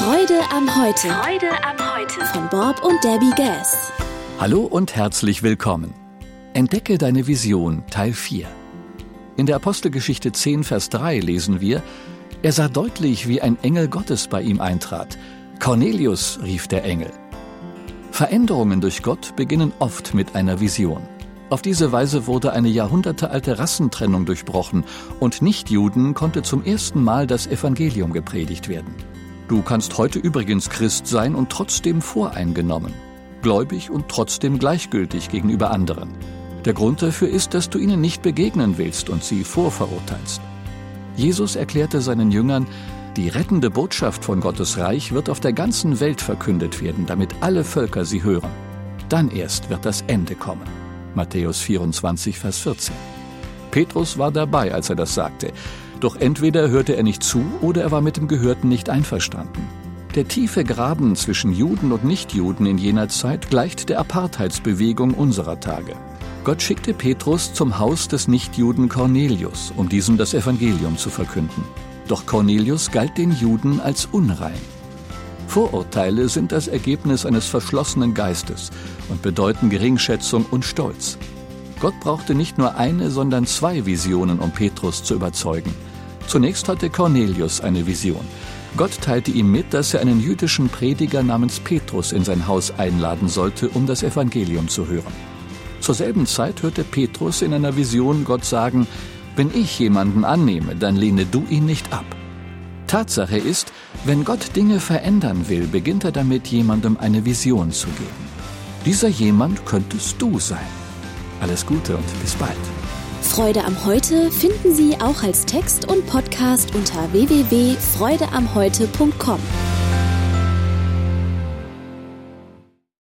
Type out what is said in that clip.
Freude am Heute. Freude am Heute. Von Bob und Debbie Gass. Hallo und herzlich willkommen. Entdecke deine Vision, Teil 4. In der Apostelgeschichte 10, Vers 3 lesen wir: Er sah deutlich, wie ein Engel Gottes bei ihm eintrat. Cornelius, rief der Engel. Veränderungen durch Gott beginnen oft mit einer Vision. Auf diese Weise wurde eine jahrhundertealte Rassentrennung durchbrochen und Nichtjuden konnte zum ersten Mal das Evangelium gepredigt werden. Du kannst heute übrigens Christ sein und trotzdem voreingenommen, gläubig und trotzdem gleichgültig gegenüber anderen. Der Grund dafür ist, dass du ihnen nicht begegnen willst und sie vorverurteilst. Jesus erklärte seinen Jüngern: Die rettende Botschaft von Gottes Reich wird auf der ganzen Welt verkündet werden, damit alle Völker sie hören. Dann erst wird das Ende kommen. Matthäus 24, Vers 14. Petrus war dabei, als er das sagte. Doch entweder hörte er nicht zu oder er war mit dem Gehörten nicht einverstanden. Der tiefe Graben zwischen Juden und Nichtjuden in jener Zeit gleicht der Apartheidsbewegung unserer Tage. Gott schickte Petrus zum Haus des Nichtjuden Cornelius, um diesem das Evangelium zu verkünden. Doch Cornelius galt den Juden als unrein. Vorurteile sind das Ergebnis eines verschlossenen Geistes und bedeuten Geringschätzung und Stolz. Gott brauchte nicht nur eine, sondern 2 Visionen, um Petrus zu überzeugen. Zunächst hatte Cornelius eine Vision. Gott teilte ihm mit, dass er einen jüdischen Prediger namens Petrus in sein Haus einladen sollte, um das Evangelium zu hören. Zur selben Zeit hörte Petrus in einer Vision Gott sagen: Wenn ich jemanden annehme, dann lehne du ihn nicht ab. Tatsache ist, wenn Gott Dinge verändern will, beginnt er damit, jemandem eine Vision zu geben. Dieser jemand könntest du sein. Alles Gute und bis bald. Freude am Heute finden Sie auch als Text und Podcast unter www.freudeamheute.com.